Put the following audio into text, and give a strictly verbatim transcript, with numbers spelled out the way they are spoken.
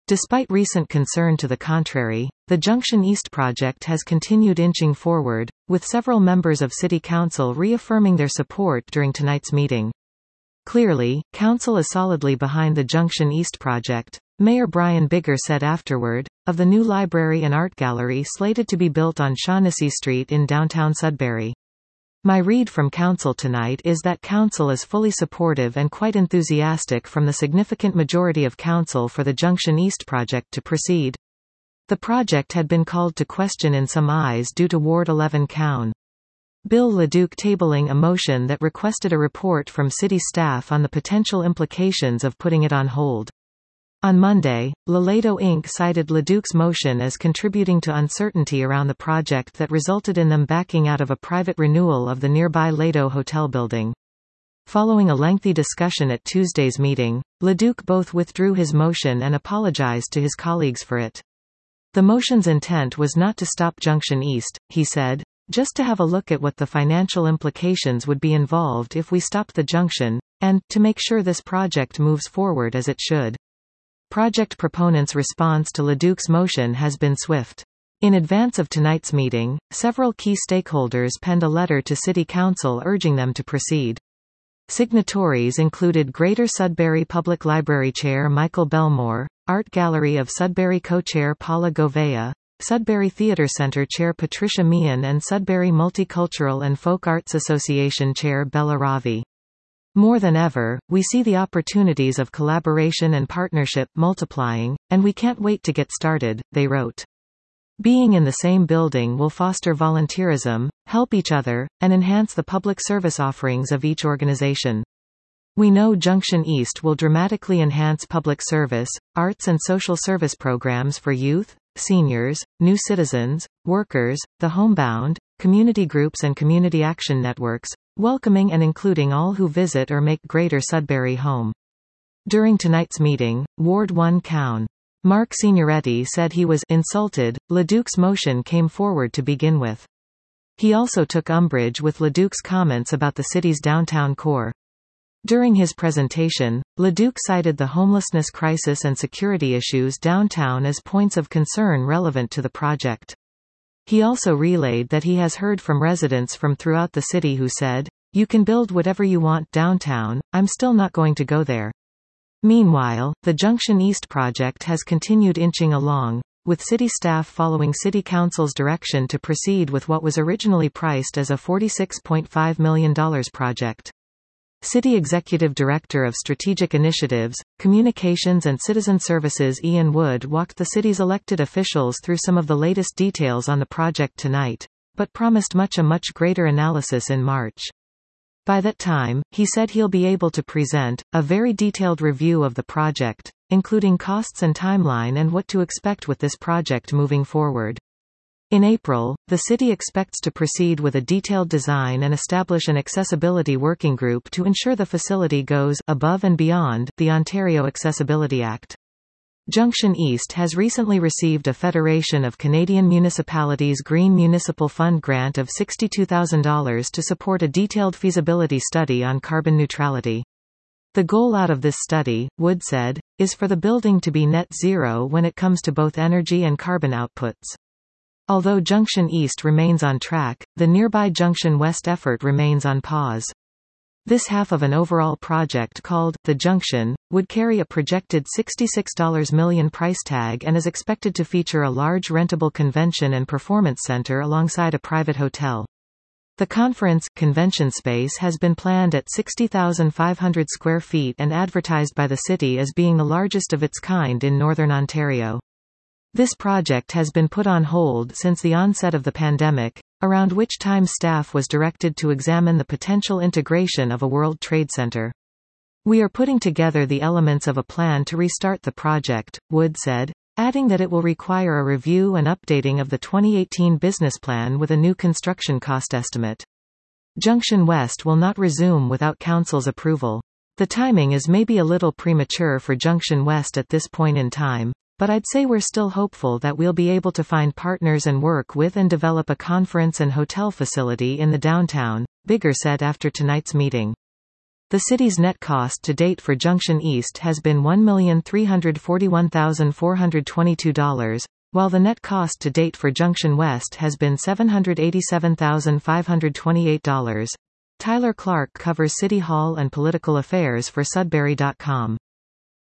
Despite recent concern to the contrary, the Junction East project has continued inching forward, with several members of City Council reaffirming their support during tonight's meeting. Clearly, Council is solidly behind the Junction East project, Mayor Brian Biggar said afterward, of the new library and art gallery slated to be built on Shaughnessy Street in downtown Sudbury. My read from Council tonight is that Council is fully supportive and quite enthusiastic from the significant majority of Council for the Junction East project to proceed. The project had been called to question in some eyes due to Ward eleven Coun. Bill LeDuc tabling a motion that requested a report from city staff on the potential implications of putting it on hold. On Monday, Laledo Incorporated cited LeDuc's motion as contributing to uncertainty around the project that resulted in them backing out of a private renewal of the nearby Lado Hotel building. Following a lengthy discussion at Tuesday's meeting, LeDuc both withdrew his motion and apologized to his colleagues for it. The motion's intent was not to stop Junction East, he said, just to have a look at what the financial implications would be involved if we stopped the junction, and, to make sure this project moves forward as it should. Project proponents' response to LeDuc's motion has been swift. In advance of tonight's meeting, several key stakeholders penned a letter to City Council urging them to proceed. Signatories included Greater Sudbury Public Library Chair Michael Belmore, Art Gallery of Sudbury Co-Chair Paula Govea, Sudbury Theatre Centre Chair Patricia Meehan and Sudbury Multicultural and Folk Arts Association Chair Bella Ravi. More than ever, we see the opportunities of collaboration and partnership multiplying, and we can't wait to get started, they wrote. Being in the same building will foster volunteerism, help each other, and enhance the public service offerings of each organization. We know Junction East will dramatically enhance public service, arts and social service programs for youth, seniors, new citizens, workers, the homebound, community groups and community action networks, welcoming and including all who visit or make Greater Sudbury home. During tonight's meeting, Ward one Coun. Mark Signoretti said he was insulted LeDuc's motion came forward to begin with. He also took umbrage with LeDuc's comments about the city's downtown core. During his presentation, LeDuc cited the homelessness crisis and security issues downtown as points of concern relevant to the project. He also relayed that he has heard from residents from throughout the city who said, "You can build whatever you want downtown, I'm still not going to go there." Meanwhile, the Junction East project has continued inching along, with city staff following City Council's direction to proceed with what was originally priced as a forty-six point five million dollars project. City Executive Director of Strategic Initiatives, Communications and Citizen Services Ian Wood walked the city's elected officials through some of the latest details on the project tonight, but promised much a much greater analysis in March. By that time, he said he'll be able to present a very detailed review of the project, including costs and timeline and what to expect with this project moving forward. In April, the city expects to proceed with a detailed design and establish an accessibility working group to ensure the facility goes above and beyond the Ontario Accessibility Act. Junction East has recently received a Federation of Canadian Municipalities Green Municipal Fund grant of sixty-two thousand dollars to support a detailed feasibility study on carbon neutrality. The goal out of this study, Wood said, is for the building to be net zero when it comes to both energy and carbon outputs. Although Junction East remains on track, the nearby Junction West effort remains on pause. This half of an overall project called The Junction would carry a projected sixty-six million dollars price tag and is expected to feature a large rentable convention and performance center alongside a private hotel. The conference convention space has been planned at sixty thousand five hundred square feet and advertised by the city as being the largest of its kind in northern Ontario. This project has been put on hold since the onset of the pandemic, around which time staff was directed to examine the potential integration of a World Trade Center. "We are putting together the elements of a plan to restart the project," Wood said, adding that it will require a review and updating of the twenty eighteen business plan with a new construction cost estimate. Junction West will not resume without Council's approval. The timing is maybe a little premature for Junction West at this point in time, but I'd say we're still hopeful that we'll be able to find partners and work with and develop a conference and hotel facility in the downtown, Biggar said after tonight's meeting. The city's net cost to date for Junction East has been one million three hundred forty-one thousand four hundred twenty-two dollars, while the net cost to date for Junction West has been seven hundred eighty-seven thousand five hundred twenty-eight dollars. Tyler Clark covers City Hall and political affairs for Sudbury dot com.